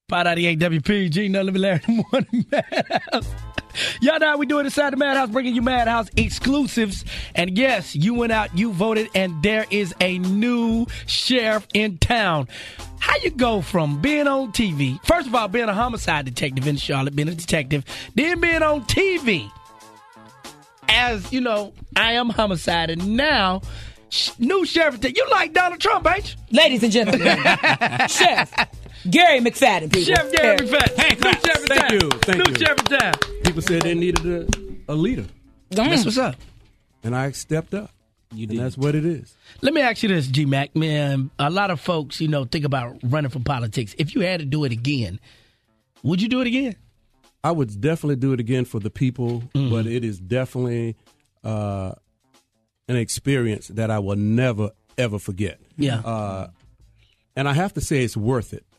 598 WPG, no Living Larry in the Morning Madhouse. Y'all know how we do it inside the Madhouse, bringing you Madhouse exclusives. And yes, you went out, you voted, and there is a new sheriff in town. How you go from being on TV, first of all, being a homicide detective in Charlotte, being a detective, then being on TV as, you know, I am homicide, and now new sheriff. You like Donald Trump, ain't you? Ladies and gentlemen, Chef Gary McFadden, people. Chef Gary McFadden. Hey, new sheriff in thank town. you. Thank new you. sheriff in town. People said they needed a leader. That's what's up. And I stepped up. You and that's what it is. Let me ask you this, G-Mac. Man, a lot of folks, you know, think about running for politics. If you had to do it again, would you do it again? I would definitely do it again for the people, but it is definitely an experience that I will never, ever forget. Yeah. And I have to say it's worth it.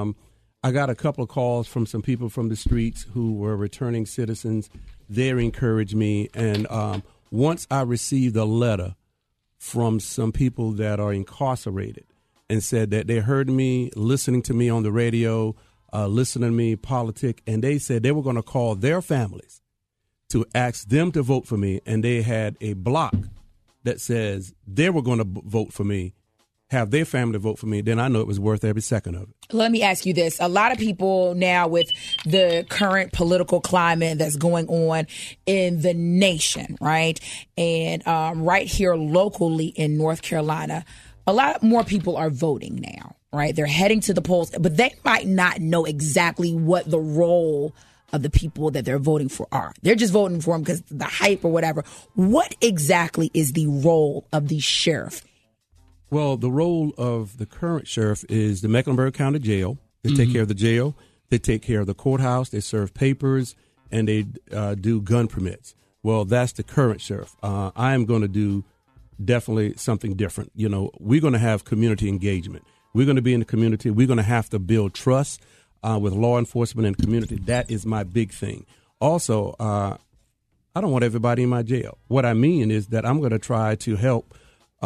I got a couple of calls from some people from the streets who were returning citizens. They encouraged me. And once I received a letter from some people that are incarcerated and said that they heard me listening to me on the radio, listening to me politic, and they said they were going to call their families to ask them to vote for me. And they had a block that says they were going to vote for me, have their family vote for me, then I know it was worth every second of it. Let me ask you this. A lot of people now with the current political climate that's going on in the nation, right? And right here locally in North Carolina, a lot more people are voting now, right? They're heading to the polls, but they might not know exactly what the role of the people that they're voting for are. They're just voting for them because the hype or whatever. What exactly is the role of the sheriff? Well, the role of the current sheriff is the Mecklenburg County Jail. They take care of the jail. They take care of the courthouse. They serve papers, and they do gun permits. Well, that's the current sheriff. I am going to do definitely something different. You know, we're going to have community engagement. We're going to be in the community. We're going to have to build trust with law enforcement and community. That is my big thing. Also, I don't want everybody in my jail. What I mean is that I'm going to try to help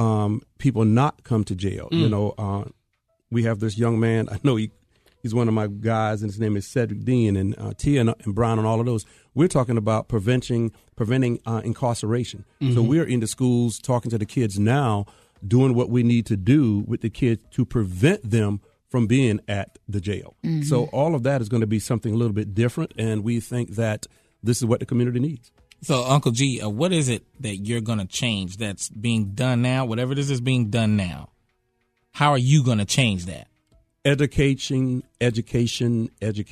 people not come to jail. You know, we have this young man. I know he's one of my guys, and his name is Cedric Dean, and Tia and Brown and all of those. We're talking about preventing incarceration. So we're in the schools talking to the kids now, doing what we need to do with the kids to prevent them from being at the jail. So all of that is going to be something a little bit different, and we think that this is what the community needs. So, Uncle G, what is it that you're going to change that's being done now? Whatever this is being done now, how are you going to change that? Education, educating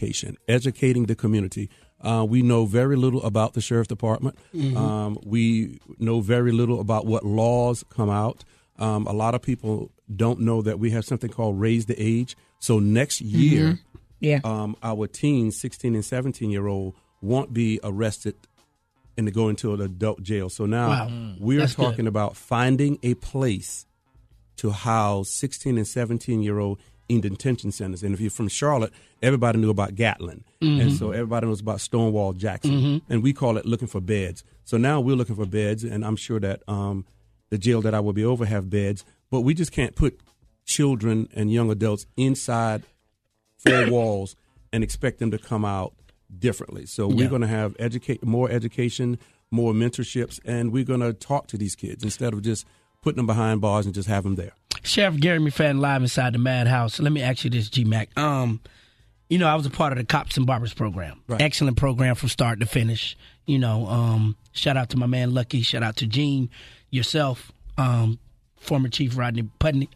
the community. We know very little about the sheriff's department. We know very little about what laws come out. A lot of people don't know that we have something called Raise the Age. So next year, our teens, 16 and 17-year-old, won't be arrested and to go into an adult jail. So now we're talking about finding a place to house 16 and 17-year-old in detention centers. And if you're from Charlotte, everybody knew about Gatlin. And so everybody knows about Stonewall Jackson. And we call it looking for beds. So now we're looking for beds, and I'm sure that the jail that I will be over have beds. But we just can't put children and young adults inside four walls and expect them to come out differently. So we're going to have more education, more mentorships, and we're going to talk to these kids instead of just putting them behind bars and just have them there. Sheriff Gary McFadden live inside the Madhouse. Let me ask you this, G-Mac. You know, I was a part of the Cops and Barbers program. Right. Excellent program from start to finish. You know, shout out to my man Lucky. Shout out to Gene, yourself, former Chief Rodney Putney.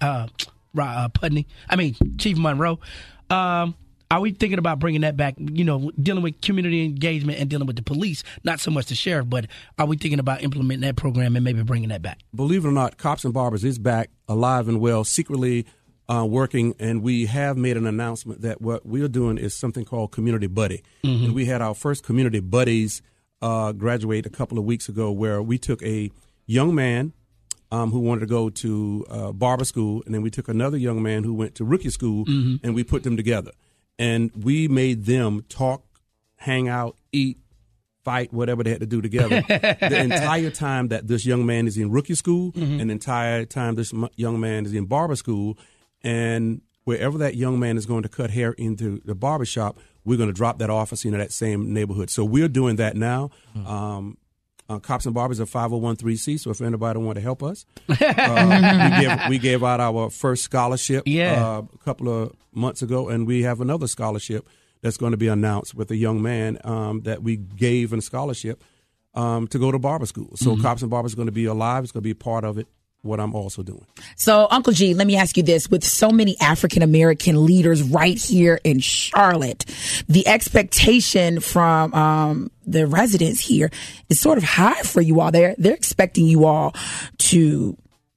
Chief Monroe. Are we thinking about bringing that back, you know, dealing with community engagement and dealing with the police, not so much the sheriff, but are we thinking about implementing that program and maybe bringing that back? Believe it or not, Cops and Barbers is back, alive and well, secretly working, and we have made an announcement that what we're doing is something called Community Buddy. And we had our first Community Buddies graduate a couple of weeks ago, where we took a young man who wanted to go to barber school, and then we took another young man who went to rookie school, and we put them together. And we made them talk, hang out, eat, fight, whatever they had to do together. The entire time that this young man is in rookie school and the entire time this young man is in barber school. And wherever that young man is going to cut hair into the barbershop, we're going to drop that office into that same neighborhood. So we're doing that now. Cops and Barbers are 501(c)(3), so if anybody want to help us, we gave out our first scholarship a couple of months ago, and we have another scholarship that's going to be announced with a young man that we gave a scholarship to go to barber school. So Cops and Barbers is going to be alive. It's going to be a part of it, what I'm also doing. So, Uncle G, let me ask you this. With so many African-American leaders right here in Charlotte, the expectation from the residents here is sort of high for you all. They're expecting you all to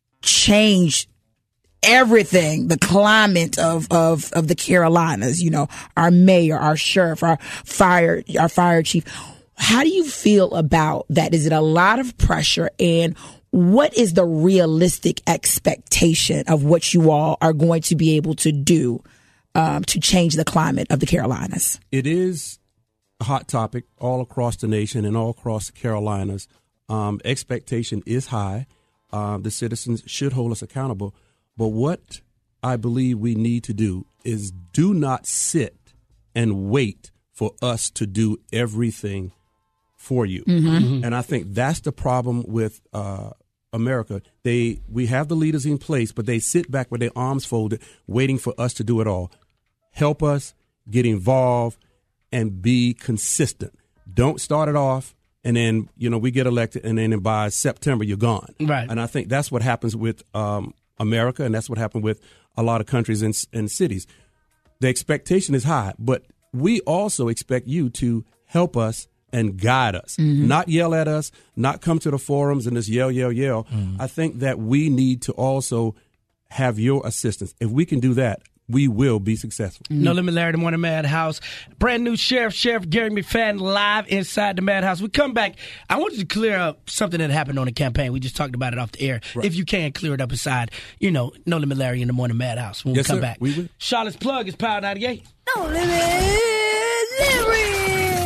change everything, the climate of the Carolinas, you know, our mayor, our sheriff, our fire chief. How do you feel about that? Is it a lot of pressure, and what is the realistic expectation of what you all are going to be able to do to change the climate of the Carolinas? It is a hot topic all across the nation and all across the Carolinas. Expectation is high. The citizens should hold us accountable. But what I believe we need to do is do not sit and wait for us to do everything for you. And I think that's the problem with America. We have the leaders in place, but they sit back with their arms folded, waiting for us to do it all. Help us, get involved, and be consistent. Don't start it off, and then we get elected, and then by September you're gone. Right. And I think that's what happens with America, and that's what happened with a lot of countries and cities. The expectation is high, but we also expect you to help us and guide us, not yell at us, not come to the forums and just yell. I think that we need to also have your assistance. If we can do that, we will be successful. No Limit Larry, the Morning Madhouse. Brand new Sheriff Gary McFadden, live inside the Madhouse. We come back. I want you to clear up something that happened on the campaign. We just talked about it off the air. Right. If you can, clear it up inside, No Limit Larry in the Morning Madhouse when we come back. We will. Charlotte's Plug is Power 98. No Limit Larry.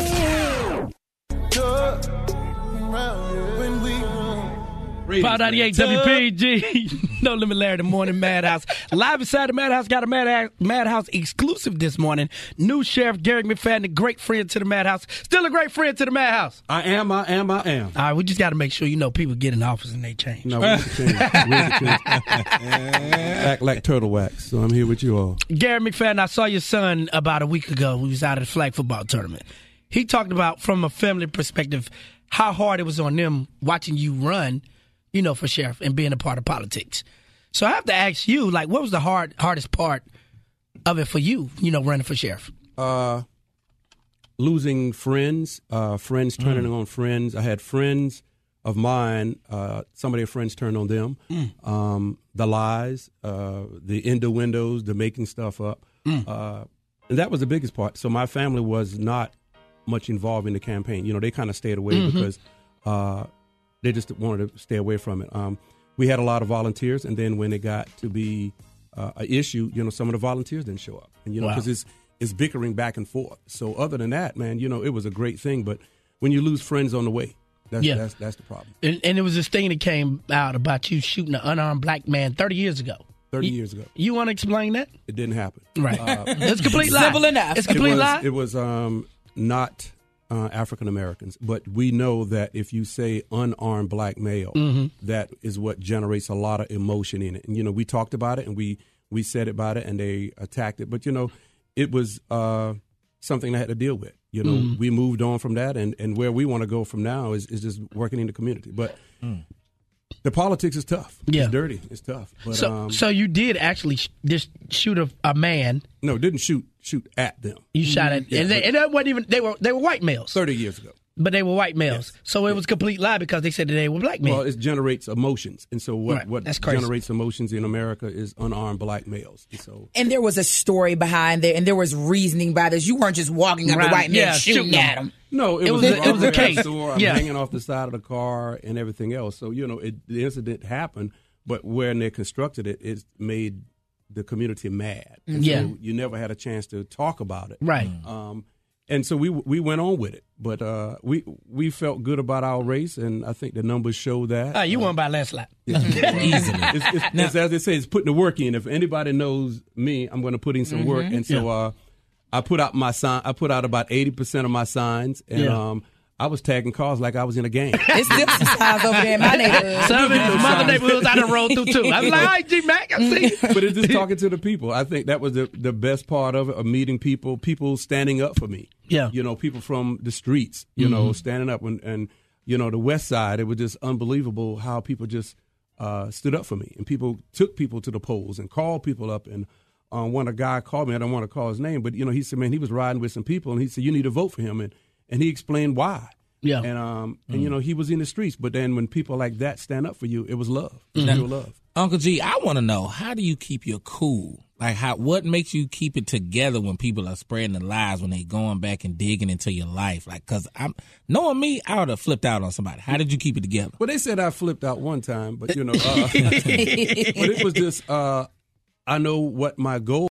Power 98 WPG. No Limit Larry, the Morning Madhouse. Live inside the Madhouse. Got a Madhouse exclusive this morning. New Sheriff Gary McFadden, a great friend to the Madhouse. Still a great friend to the Madhouse. I am. All right, we just got to make sure people get in office and they change. No, we change. Act like turtle wax. So I'm here with you all. Gary McFadden, I saw your son about a week ago. We was out at the flag football tournament. He talked about, from a family perspective, how hard it was on them watching you run, for sheriff and being a part of politics. So I have to ask you, what was the hardest part of it for you, running for sheriff? Losing friends, friends turning on friends. I had friends of mine, some of their friends turned on them. The lies, the innuendos, the making stuff up. And that was the biggest part. So my family was not much involved in the campaign. They kind of stayed away because they just wanted to stay away from it. We had a lot of volunteers, and then when it got to be an issue, some of the volunteers didn't show up, and because it's bickering back and forth. So other than that, man, it was a great thing. But when you lose friends on the way, that's the problem. And it was this thing that came out about you shooting an unarmed black man 30 years ago. 30 years ago. You want to explain that? It didn't happen. Right. It's a complete lie. Simple enough. It's a complete lie. It was not African Americans, but we know that if you say unarmed black male, that is what generates a lot of emotion in it. And we talked about it, and we said about it, and they attacked it. But it was something I had to deal with. We moved on from that, and where we want to go from now is just working in the community. But the politics is tough. Yeah. It's dirty. It's tough. But, so you did actually just shoot a man? No, didn't shoot at them. You shot at, and that wasn't even. They were white males. 30 years ago. But they were white males. Yes. So it was a complete lie because they said that they were black men. Well, it generates emotions. And so what That's crazy. Generates emotions in America is unarmed black males. And there was a story behind it, and there was reasoning by this. You weren't just walking up to white men shooting at them. No, it was a case. I'm hanging off the side of the car and everything else. So, the incident happened, but when they constructed it, it made the community mad. And so you never had a chance to talk about it. Right. And so we went on with it, but we felt good about our race, and I think the numbers show that. You won by last lap. Easily. It's as they say, it's putting the work in. If anybody knows me, I'm going to put in some work, and so I put out my sign. I put out about 80% of my signs, and I was tagging cars like I was in a game. It's still some signs over there in my neighborhood. Some other neighborhoods I done rolled through too. I was like, all right, G-Mac, I see. But it's just talking to the people. I think that was the best part of it, of meeting people standing up for me. Yeah. People from the streets, standing up. And the West Side, it was just unbelievable how people just stood up for me. And people took people to the polls and called people up. And when a guy called me, I don't want to call his name, but, he said, man, he was riding with some people, and he said, you need to vote for him. And he explained why. Yeah. And he was in the streets. But then when people like that stand up for you, it was love. It was real love. Uncle G, I want to know, how do you keep your cool? Like, what makes you keep it together when people are spreading the lies, when they going back and digging into your life? Like, because knowing me, I would have flipped out on somebody. How did you keep it together? Well, they said I flipped out one time, but but it was just I know what my goal